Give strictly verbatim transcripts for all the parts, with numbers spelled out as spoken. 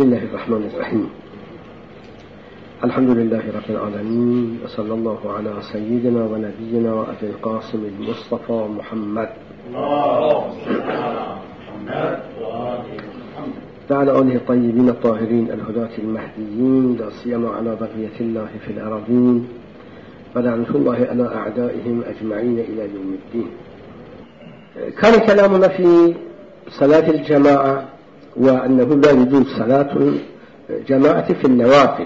بسم الله الرحمن الرحيم. الحمد لله رب العالمين، وصلى الله على سيدنا ونبينا أبي القاسم المصطفى محمد وعلى آله الطيبين الطاهرين الهداة المهديين، لا سيما على بقية الله في الأراضين، ولعنة الله على أعدائهم أجمعين إلى يوم الدين. كان كلامنا في صلاة الجماعة وأنه لا يجوز صلاة جماعة في النوافل،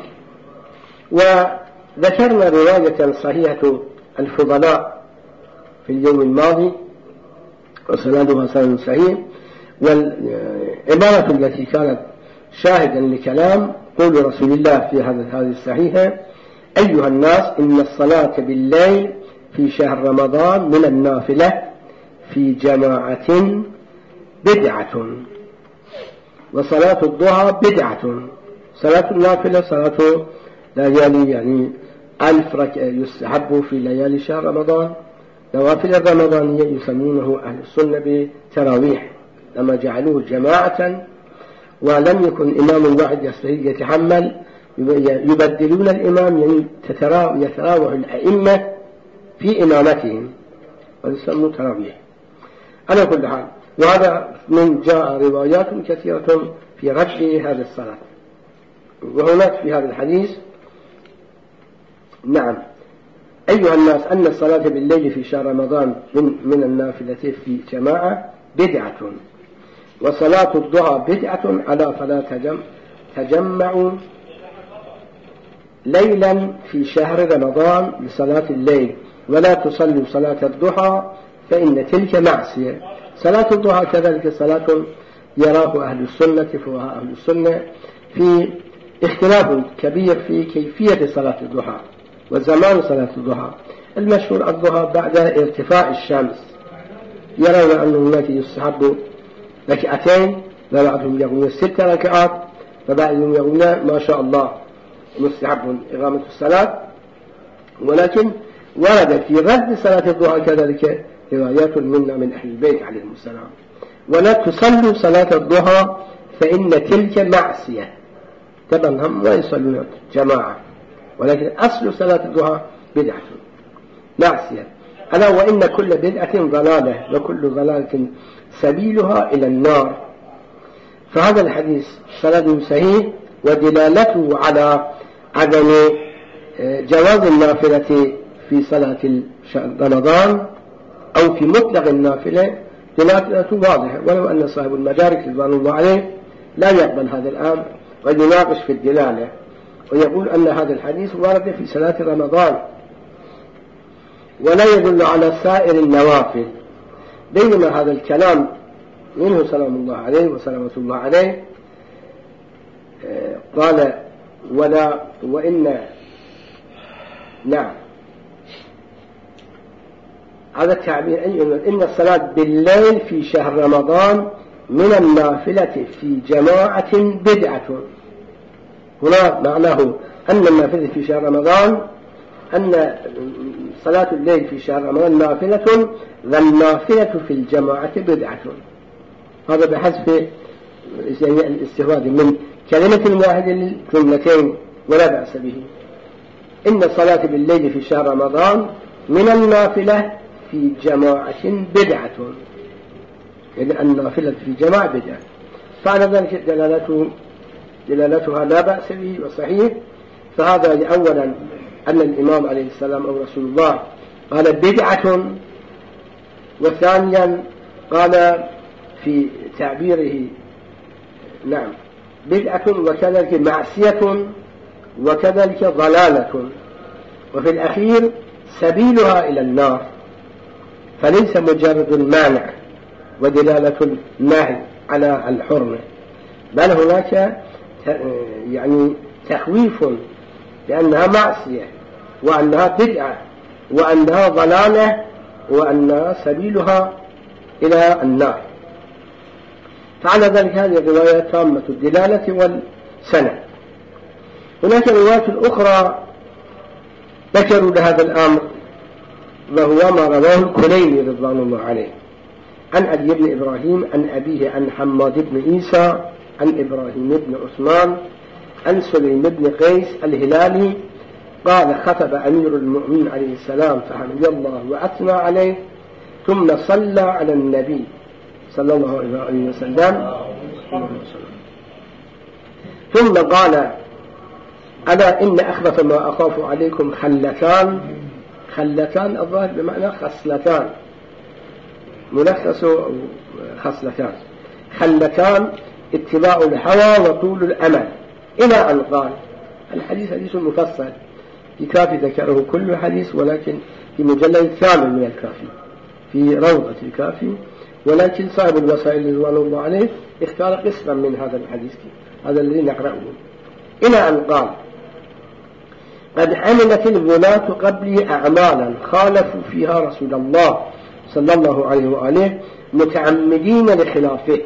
وذكرنا رواية صحيحة الفضلاء في اليوم الماضي وسندها سند صحيح، والعبارة التي كانت شاهدا لكلام قول رسول الله في هذه الصحيحة: أيها الناس، إن الصلاة بالليل في شهر رمضان من النافلة في جماعة بدعة، وصلاة الضحى بدعة. صلاة النافلة صلاة ليالي يعني ألف ركعة يستحب في ليالي شهر رمضان. نوافل الرمضانية يسمونه أهل السنة بتراويح، لما جعلوه جماعة ولم يكن إمام واحد يستطيع يتحمل، يبدلون الإمام، يعني يتراوح الأئمة في إمامتهم ويسموا تراويح على كل حال. وهذا من جاء روايات كثيرة في رد هذه الصلاة. وهناك في هذا الحديث: نعم أيها الناس، أن الصلاة بالليل في شهر رمضان من, من النافلة في جماعة بدعة، وصلاة الضحى بدعة، على فلا تجم تجمعوا ليلا في شهر رمضان لصلاة الليل، ولا تصلوا صلاة الضحى فإن تلك معصية. صلاة الضحى كذلك صلاة يراه أهل السنة فقهاء أهل السنة في اختلاف كبير في كيفية صلاة الضحى وزمان صلاة الضحى. المشهور الضحى بعد ارتفاع الشمس، يرون أنه هناك يستحب ركعتين، وبعضهم يقولون ست ركعات، وبعضهم يقولون ما شاء الله مستحب إقامة الصلاة. ولكن ورد في رد صلاة الضحى كذلك روايات منا من أهل البيت عليهم السلام: ولا تصلوا صلاة الضحى فإن تلك معصية. طبعا هم لا يصلون جماعة، ولكن أصل صلاة الضحى بدعة معصية. ألا وإن كل بدعة ضلالة، وكل ضلالة سبيلها إلى النار. فهذا الحديث سند صحيح، ودلالته على عدم جواز النافلة في صلاة رمضان أو في مطلق النافلة دلالته واضحة، ولو أن صاحب المدارك رضوان الله عليه لا يقبل هذا الأمر ويناقش في الدلالة، ويقول أن هذا الحديث ورد في صلاة رمضان ولا يدل على سائر النوافل. بينما هذا الكلام منه سلام الله عليه وسلامة الله عليه قال: ولا وإن نعم هذا التعبير إن الصلاة بالليل في شهر رمضان من النافلة في جماعة بدعة. هنا معناه أن النافلة في شهر رمضان، أن صلاة الليل في شهر رمضان نافلة، والنافلة في الجماعة بدعة. هذا بحسب الاستفادة من كلمة واحدة لجملتين ولا بأس به. إن الصلاة بالليل في شهر رمضان من النافلة في جماعة بدعة، يعني النافلة في جماعة بدعة. فعلى ذلك دلالته دلالتها لا بأس به وصحيح. فهذا أولا أن الإمام عليه السلام أو رسول الله قال بدعة، وثانيا قال في تعبيره نعم بدعة، وكذلك معصية، وكذلك ضلالة، وفي الأخير سبيلها إلى النار. فليس مجرد المانع ودلالة النهي على الحرمة، بل هناك يعني تخويف لأنها معصية، وأنها بدعة، وأنها ضلالة، وأنها سبيلها إلى النار. فعلى ذلك هذه الرواية تامة الدلالة والسند. هناك روايات أخرى ذكروا لهذا الأمر، وهو ما رواه الكليني رضوان الله عليه عن علي بن إبراهيم عن أبيه عن حماد بن عيسى عن إبراهيم بن عثمان عن سليم بن قيس الهلالي قال خطب أمير المؤمنين عليه السلام فحمد الله وأثنى عليه ثم صلى على النبي صلى الله عليه وسلم ثم قال ألا إن أخبث ما أخاف عليكم خلتان. خلتان الظاهر بمعنى خصلتان، ملخص خصلتان. خلتان اتباع الهوى وطول الأمل، إلى أن قال. الحديث حديث مفصل في كافي ذكره كل حديث، ولكن في مجلد كامل من الكافي في روضة الكافي، ولكن صاحب الوسائل رضوان الله عليه اختار قسما من هذا الحديث، هذا الذي نقرأه، إلى أن قال قد عملت الولاة قبلي أعمالا خالفوا فيها رسول الله صلى الله عليه وآله متعمدين لخلافه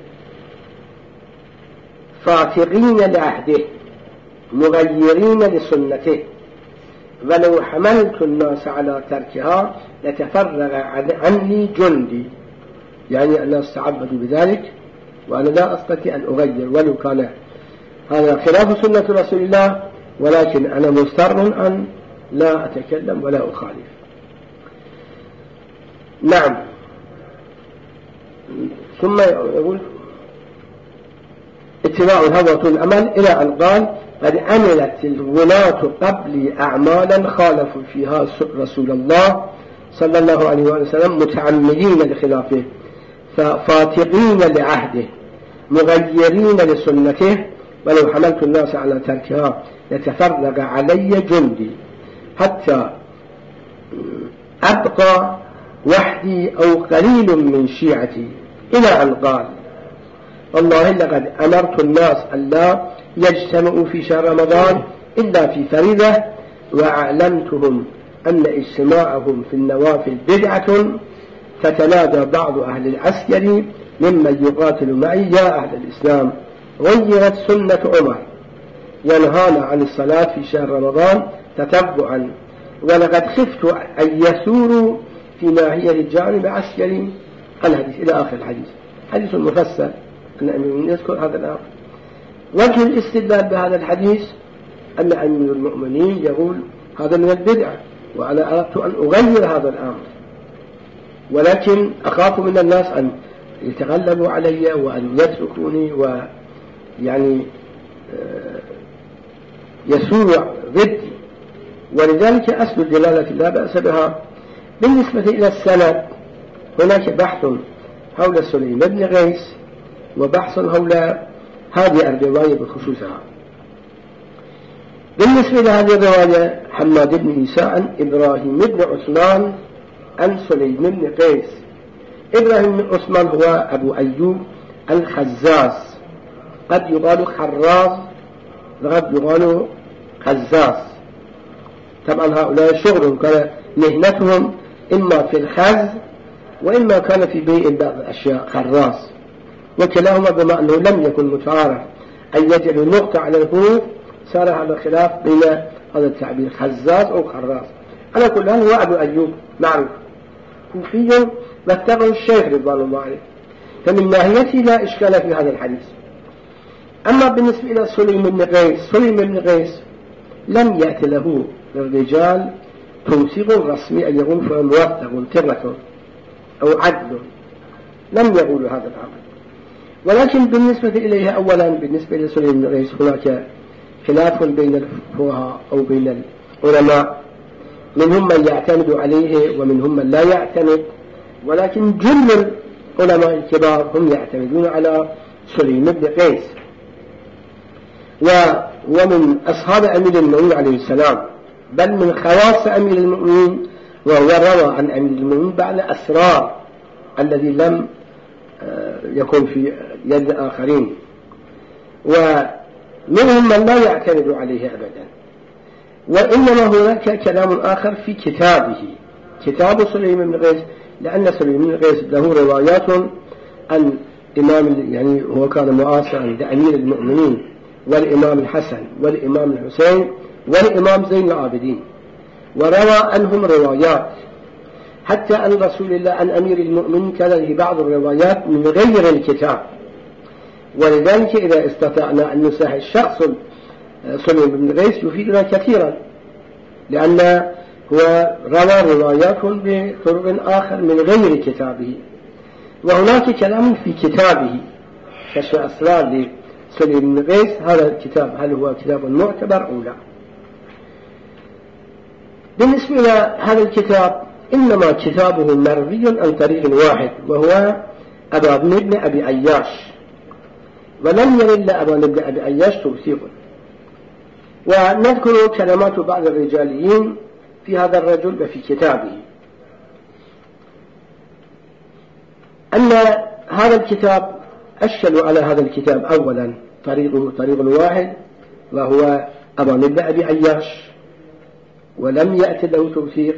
فاتقين لعهده مغيرين لسنته، ولو حملت الناس على تركها لتفرغ عني جندي، يعني أنا استعبد بذلك وأنا لا أستطيع أن أغير ولو كان هذا خلاف سنة رسول الله، ولكن أنا مضطر أن لا أتكلم ولا أخالف. نعم. ثم يقول اتباع الهوى طول الأمل، إلى أن قال قد عملت الولاة قبلي أعمالا خالفوا فيها رسول الله صلى الله عليه وسلم متعمدين لخلافه فاتقين لعهده مغيرين لسنته، ولو حملت الناس على تركها يتفرغ علي جندي حتى أبقى وحدي أو قليل من شيعتي، إلى أن قال والله لقد أمرت الناس أن لا يجتمعوا في شهر رمضان إلا في فريضة، وأعلمتهم أن اجتماعهم في النوافل بدعة، فتنادى بعض أهل العسكر ممن يقاتل معي يا أهل الإسلام غيرت سنة عمر ينهانا عن الصلاة في شهر رمضان تتبعا، ولقد خفت أن يسوروا في ناحية الجانب عسكري. الحديث إلى آخر الحديث، حديث مفصل نذكر هذا الأمر. وجه الاستدلال بهذا الحديث أن أمير المؤمنين يقول هذا من البدعة، وأنا أردت أن أغير هذا الأمر، ولكن أخاف من الناس أن يتغلبوا علي وأن يتركوني ويعني يسوع ضدي، ولذلك أصل الدلالة لا بأس بها. بالنسبة إلى السند هناك بحث حول سليم بن قيس وبحث حول هذه الرواية بخصوصها. بالنسبة لهذه الرواية حماد بن عيسى عن إبراهيم بن عثمان عن سليم بن قيس. إبراهيم بن عثمان هو أبو أيوب الخزاز، قد يقال خراز وقد يقال خزاز، طبعا هؤلاء شغلهم كان مهنتهم إما في الخز وإما كان في بيع بعض الأشياء خراز، وكلاهما بما أنه لم يكن متعارف أن يجعل نقطة على الحروف صار هذا خلاف بين هذا التعبير خزاز أو خراز. على كل حال هو أبو أيوب معروف كوفي واتبعه الشيخ رضوان الله عليه، فمن ناحيته لا إشكال في هذا الحديث. أما بالنسبة إلى سليم بن قيس، سليم بن قيس لم يأتي له للرجال توثيق رسمي أن يقول فهو موثق ثقة أو عدل، لم يقولوا هذا الأمر. ولكن بالنسبة إليه أولا بالنسبة لسليم بن قيس هناك خلاف بين الفقهاء أو بين العلماء، منهم من يعتمد عليه ومنهم من لا يعتمد، ولكن جل العلماء الكبار هم يعتمدون على سليم بن قيس، ومن أصحاب أمير المؤمنين عليه السلام، بل من خواص أمير المؤمنين، وهو روى عن أمير المؤمنين بعد أسرار الذي لم يكن في يد آخرين، ومنهم من لا يعتمد عليه أبدا. وإنما هناك كلام آخر في كتابه، كتاب سليم بن قيس، لأن سليم بن قيس له روايات عن إمام، يعني هو كان معاصرا لأمير المؤمنين والإمام الحسن والإمام الحسين والإمام زين العابدين، وروى عنهم روايات، حتى عن رسول الله عن أمير المؤمنين كان له بعض الروايات من غير الكتاب، ولذلك إذا استطعنا أن نساعد شخص سليم بن غيث يفيدنا كثيرا، لأن هو روى روايات بطرق آخر من غير كتابه. وهناك كلام في كتابه كشف أسرار لسليم بن غيث، هذا الكتاب هل هو كتاب معتبر أو لا؟ بالنسبة إلى هذا الكتاب إنما كتابه مروي عن طريق واحد وهو أبان بن أبي عياش، ولم يرد أبان بن أبي عياش توثيق. ونذكر كلمات بعض الرجاليين في هذا الرجل وفي كتابه، أن هذا الكتاب أشكلوا على هذا الكتاب أولا طريقه طريق واحد وهو أبان بن أبي عياش ولم يأتي له توثيق.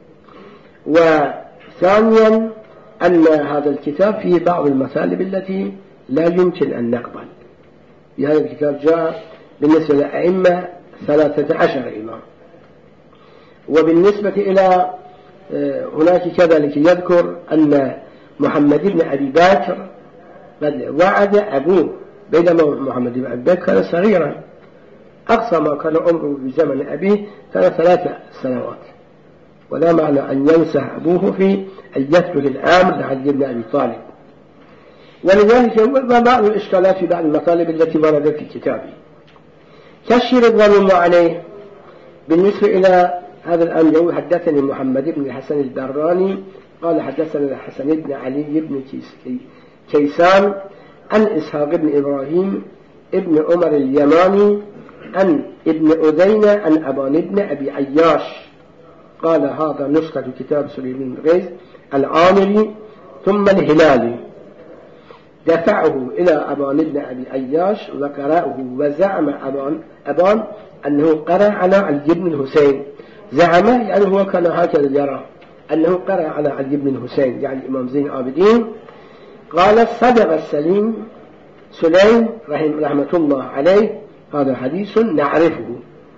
وثانيا أن هذا الكتاب فيه بعض المسالب التي لا يمكن أن نقبل. في هذا الكتاب جاء بالنسبة للأئمة ثلاثة عشر إمام. وبالنسبة إلى هناك كذلك يذكر أن محمد بن أبي بكر وعد أبوه، بينما محمد بن أبي بكر كان صغيرا، أقصى ما كان عمره في زمن أبيه كان ثلاث سنوات، ولا معنى أن ينسى أبوه في أن يترك الأمر لعلي بن أبي طالب. ولذلك بعض الإشكالات في بعض المطالب التي وردت في كتابه. كالشيء رضوان الله عليه بالنسبة إلى هذا الأمر، حدثني محمد بن الحسن الدراني قال حدثنا الحسن بن علي بن كيسان عن إسحاق بن إبراهيم ابن عمر اليماني عن ابن أذينة عن أبان بن أبي عياش قال هذا نسخة كتاب سليم بن غيث العامري ثم الهلالي، دفعه إلى أبان بن أبي عياش وقرأه، وزعم أبان, أبان أنه قرأ على علي بن الحسين، زعم يعني هو كان هكذا يرى أنه قرأ على علي بن الحسين يعني إمام زين العابدين. قال صدق السليم سليم رحمة الله عليه، هذا حديث نعرفه.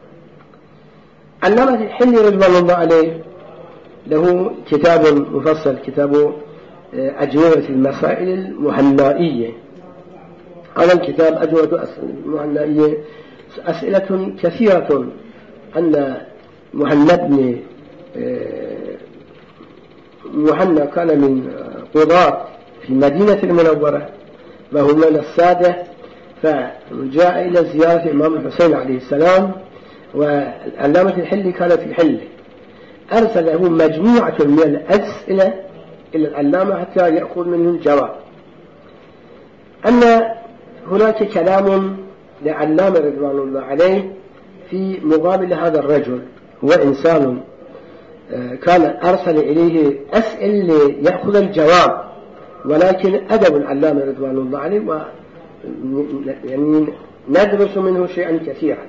علامة الحلي رضوان الله عليه له كتاب مفصل، كتاب أجوبة المسائل المهنائية. هذا الكتاب أجوبة المهنائية أسئلة كثيرة، أن مهنا بن مهنا كان من قضاة في مدينة المنورة وهو من السادة، فجاء إلى زيارة الإمام الحسين عليه السلام، والعلامة الحلي كان في حله، أرسل له مجموعة من الأسئلة إلى العلامة حتى يأخذ منه الجواب. أن هناك كلام لعلامة رضوان الله عليه في مقابل هذا الرجل، هو إنسان كان أرسل إليه أسئلة ليأخذ الجواب، ولكن أدب العلامة رضوان الله عليه و يعني ندرس منه شيئا كثيرا.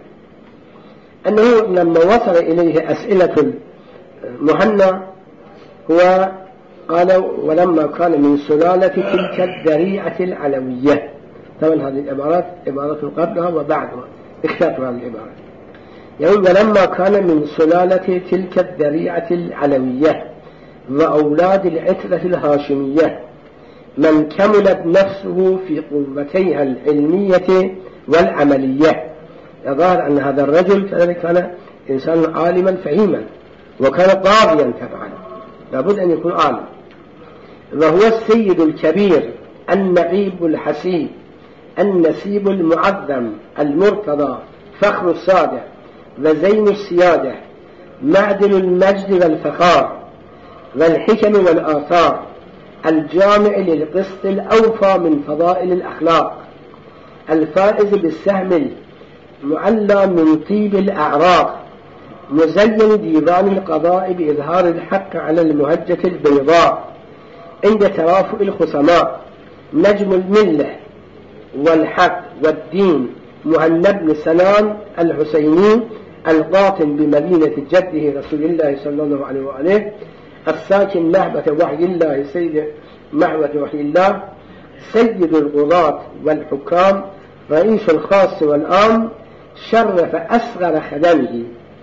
أنه لما وصل إليه أسئلة مهنا هو قال ولما كان من سلالة تلك الذريعة العلوية، طبعا هذه العبارات عبارة قبلها وبعدها اختاروا هذه العبارة، يعني ولما كان من سلالة تلك الذريعة العلوية وأولاد العترة الهاشمية من كملت نفسه في قوتيها العلمية والعملية. يظهر أن هذا الرجل كذلك كان إنسان عالما فهيما، وكان قاضيا طبعا، لابد أن يكون عالم. وهو السيد الكبير النعيب الحسيب النسيب المعظم المرتضى فخر السادة وزين السيادة معدن المجد والفخار والحكم والآثار الجامع للقسط الأوفى من فضائل الأخلاق الفائز بالسهم المعلى من طيب الأعراق مزين ديوان القضاء بإظهار الحق على المهجة البيضاء عند توافق الخصماء نجم الملة والحق والدين مهنا بن سلام الحسيني القاطن بمدينة جده رسول الله صلى الله عليه وآله الساكن نهبة وحي الله سيد معبد وحي الله سيد القضاة والحكام رئيس الخاص والعام شرف أصغر خدمه.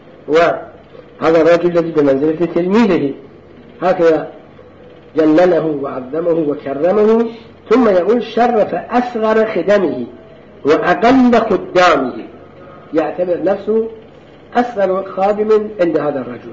وهذا الرجل الذي بمنزلة تلميذه هكذا جلله وعظمه وكرمه ثم يقول شرف أصغر خدمه وأقل خدامه، يعتبر نفسه أصغر خادم عند هذا الرجل،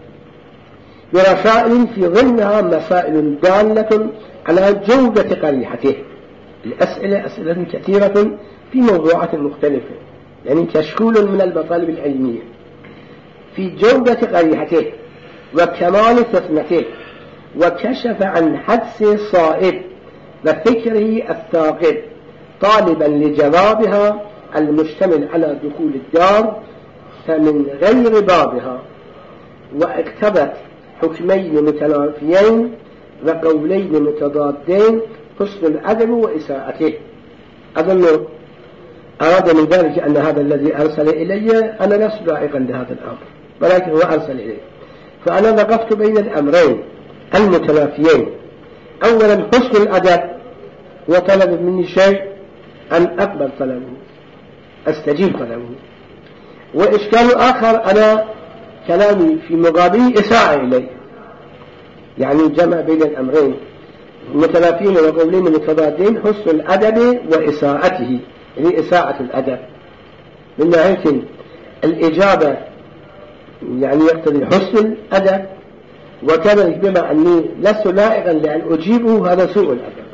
برسائل في ضمنها مسائل دالة على جودة قريحته. الأسئلة أسئلة كثيرة في موضوعات مختلفة، يعني كشكول من المطالب العلمية في جودة قريحته وكمال فطنته، وكشف عن حدس صائب وفكره الثاقب، طالبا لجوابها المشتمل على دخول الدار فمن غير بابها، واقتضت حكمين متنافيين وقولين متضادين حسن الأدب وإساءته. أظن أراد من ذلك أن هذا الذي أرسل إلي أنا لست لائقا لهذا الأمر، ولكن هو أرسل إلي، فأنا وقفت بين الأمرين المتنافيين. أولا حسن الأدب، وطلب مني شيء أن أقبل طلبه، أستجيب طلبه. وإشكال آخر أنا كلامي في مقابله إساءة إليه، يعني جمع بين الأمرين متنافين وقولين متضادين، حسن الأدب وإساءته، يعني إساءة الأدب من ناحية الإجابة يعني يقتضي حسن الأدب، وكذلك بما أني لست لائقا لأن أجيبه هذا سوء الأدب،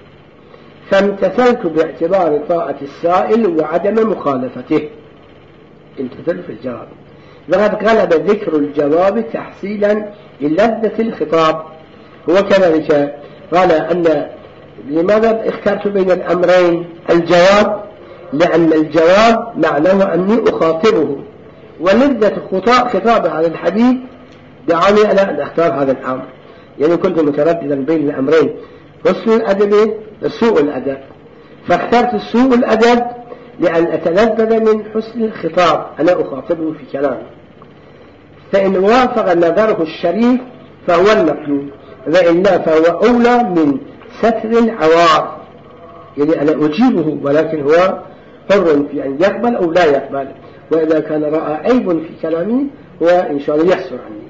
فامتثلت باعتبار طاعة السائل وعدم مخالفته، امتثلت في الجواب. وقد غلب ذكر الجواب تحصيلا للذة الخطاب. هو كذلك قال أن لماذا اخترت بين الأمرين الجواب؟ لأن الجواب معناه أني أخاطبه، ولذة خطاب هذا الحديث دعاني أنا أن أختار هذا الأمر، يعني كنت مترددا بين الأمرين حسن الأدب وسوء الأدب، فاخترت سوء الأدب لأن أتلذذ من حسن الخطاب، أنا أخاطبه في كلامه، فإن وافق نظره الشريف فهو المطلوب، وإلا فهو أولى من ستر العوار، يعني أنا أجيبه ولكن هو حر في أن يقبل أو لا يقبل، وإذا كان رأى عيب في كلامي هو إن شاء الله يحسر عني.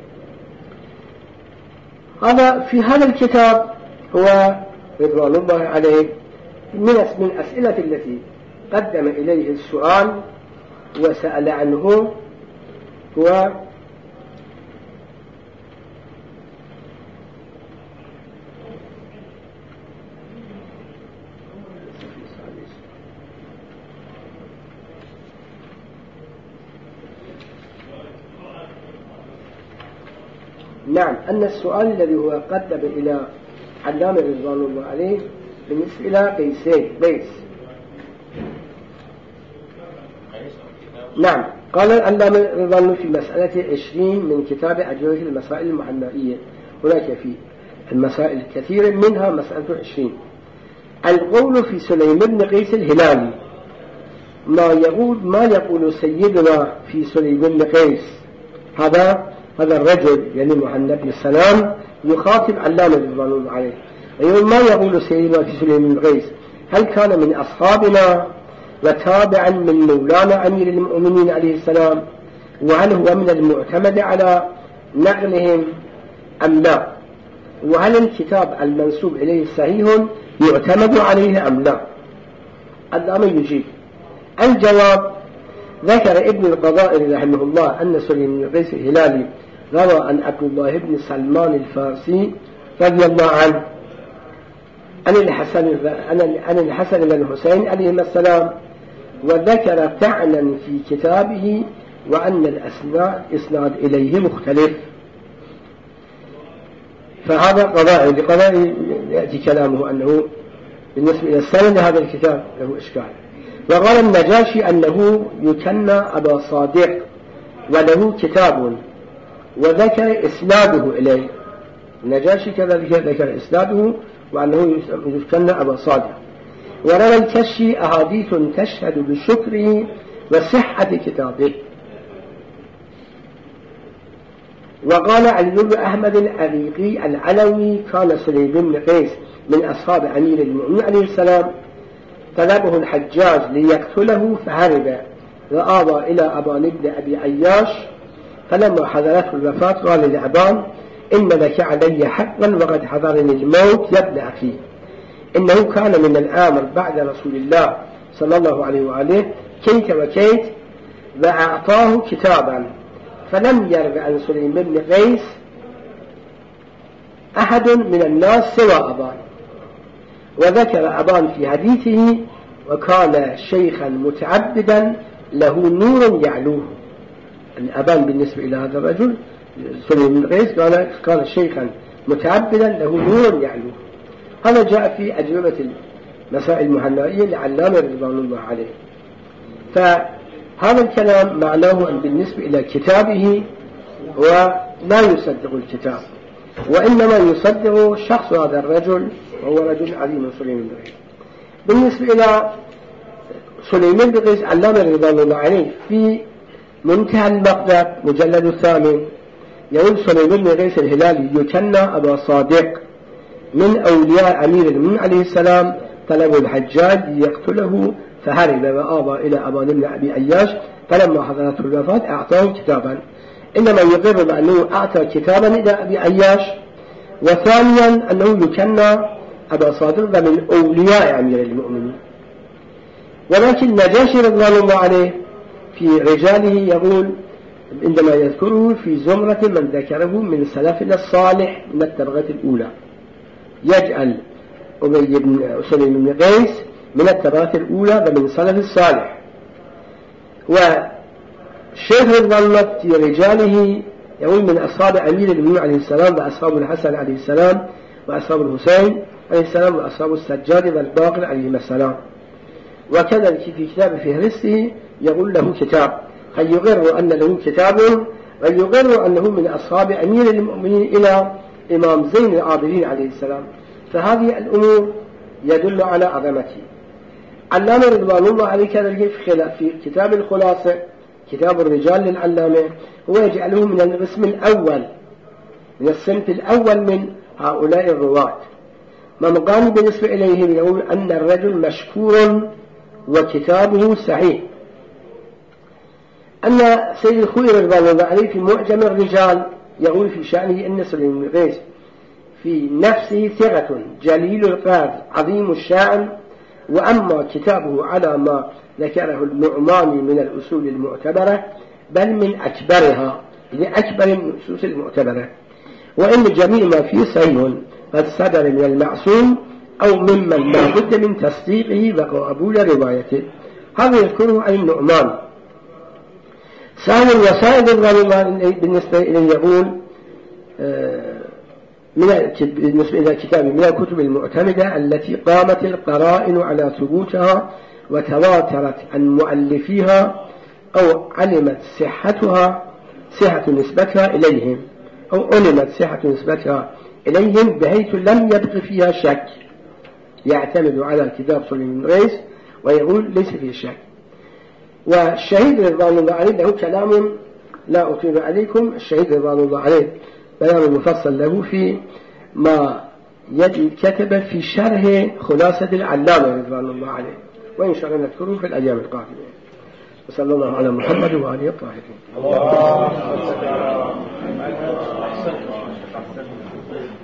هذا في هذا الكتاب هو رضوان الله عليه من الأسئلة التي قدم إليه السؤال وسأل عنه، هو نعم أن السؤال الذي هو قدم إلى علامة رضوان الله عليه بالنسبة إلى قيسين قيس. نعم قال العلامة رضوان الله في مسألة عشرين من كتاب أجوبة المسائل المحنائية، هناك في المسائل الكثيرة منها مسألة عشرين. القول في سليم بن قيس الهلالي ما يقول ما يقول سيدنا في سليم بن قيس، هذا هذا الرجل يعني محمد بن السلام يخاطب علامة رضوان الله عليه، أيضا ما يقول سيدنا في سليم بن قيس هل كان من أصحابنا وتابعا من مولانا أمير المؤمنين عليه السلام، وهل هو من المعتمد على نقلهم أم لا، وهل الكتاب المنسوب إليه صحيح يعتمد عليه أم لا؟ الأمر يجيب. الجواب ذكر ابن القضاء رحمه الله أن سليم بن قيس الهلالي روى عن عبد الله بن سلمان الفارسي رضي الله عنه عن الحسن عن الحسن بن الحسين عليهما السلام، وذكر طعنا في كتابه وأن الأسناد إسناد إليه مختلف، فهذا قضاء لقضاء يأتي كلامه أنه بالنسبة إلى السند هذا الكتاب له إشكال. وقال النجاشي أنه يكنى أبا صادق وله كتاب وذكر إسناده إليه، النجاشي كذلك ذكر إسناده وأنه يكنى أبا صادق. وروى الكشي أحاديث تشهد بشكره وصحة كتابه. وقال علي بن أحمد العريقي العلوي كان سليم بن قيس من أصحاب أمير المؤمنين عليه السلام، طلبه الحجاج ليقتله فهرب وآوى إلى أبان بن أبي عياش، فلما حضرته الوفاة قال لأبان إن لك علي حقا وقد حضرني الموت يا ابن أخي، إنه كان من الآمر بعد رسول الله صلى الله عليه وآله كيت وكيت وأعطاه كتابا فلم يرد عن سليم بن قيس أحد من الناس سوى أبان. وذكر أبان في حديثه وكان شيخا متعبدا له نور يعلوه. الأبان بالنسبة إلى هذا الرجل سليم بن قيس كان كان شيخا متعبدا له نور يعلوه. هذا جاء في أجوبة المسائل المهنائية لعلامة رضوان الله عليه. فهذا الكلام معناه أن بالنسبة إلى كتابه ولا يصدق الكتاب، وإنما يصدق شخص هذا الرجل وهو رجل عظيم سليم بن قيس. بالنسبة إلى سليم بن قيس علامة رضوان الله عليه في منتهى المقدر مجلد الثامن يقول سليم بن قيس الهلالي يكنى أبا صادق من أولياء أمير المؤمنين عليه السلام، طلبوا الحجاج ليقتله فهرب وآبى إلى أبان بن أبي أياش، فلما حضرته الوفاة أعطاه كتابا. إنما يقر بأنه أعطى كتابا إلى أبي أياش، وثانيا أنه يكنى أبا صادق من أولياء أمير المؤمنين. ولكن النجاشي رضوان الله عليه في رجاله يقول عندما يذكره في زمرة من ذكره من سلفنا الصالح من الطبقة الأولى، يجعل أبي بن سليم بن قيس من الطبقة الأولى ومن سلف الصالح. والشيخ رضوان الله في رجاله يقول من أصحاب أمير المؤمنين عليه السلام وأصحاب الحسن عليه السلام وأصحاب الحسين عليه السلام وأصحاب السجاد والباقر عليهما السلام. وكذلك في كتاب فهرسته يقول له كتاب، قد يقر أن له كتاب ويقر أنه من أصحاب أمير المؤمنين إلى إمام زين العابدين عليه السلام. فهذه الأمور يدل على عظمته. علامة رضوان الله عليه كذلك في كتاب الخلاصة كتاب الرجال للعلامة هو يجعله من القسم الأول من الصنف الأول من هؤلاء الرواة. ما مقام بالنسبة إليهم يقول أن الرجل مشكور وكتابه صحيح. أن سيد الخوئي رضوان الله عليه في معجم الرجال يقول في شأنه أن سليم بن قيس في نفسه ثقة جليل القدر عظيم الشأن، وأما كتابه على ما ذكره النعماني من الأصول المعتبرة بل من أكبرها لأكبر النصوص المعتبرة، وإن جميع ما فيه صحيح قد صدر من المعصوم أو ممن لا بد من تصديقه وقبول روايته. هذا يذكره عن النعمان. سائر الوسائل بالنسبة إليه يقول من بالنسبة إلى كتاب من الكتب المعتمدة التي قامت القرائن على ثبوتها وتواترت عن مؤلفيها أو علمت صحتها صحة نسبتها إليهم أو علمت صحة نسبتها إليهم بحيث لم يبق فيها شك، يعتمد على كتاب سليم بن قيس ويقول ليس فيه شك. والشهيد رضوان الله عليه له كلام لا أطيل عليكم. الشهيد رضوان الله عليه بيان مفصل له في ما كتب في شرح خلاصة العلامة رضوان الله عليه، وإن شاء الله نذكره في الأيام القادمة. وصلى الله على محمد وآله الطاهرين.